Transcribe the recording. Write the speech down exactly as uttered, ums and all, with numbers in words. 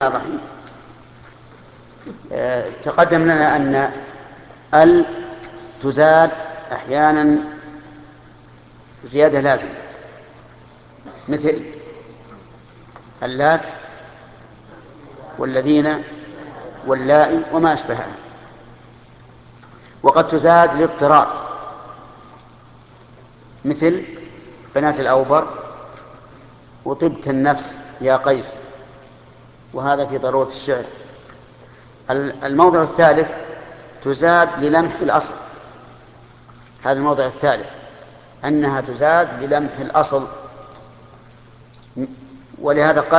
الرحيم. آه، تقدم لنا أن ال تزاد أحيانا زيادة لازمة، مثل اللات والذين واللائي وما أشبهها. وقد تزاد للاضطرار، مثل بنات الأوبر وطبت النفس يا قيس، وهذا في ضرورة الشعر. الموضع الثالث تزاد للمح الأصل، هذا الموضع الثالث أنها تزاد للمح الأصل، ولهذا قال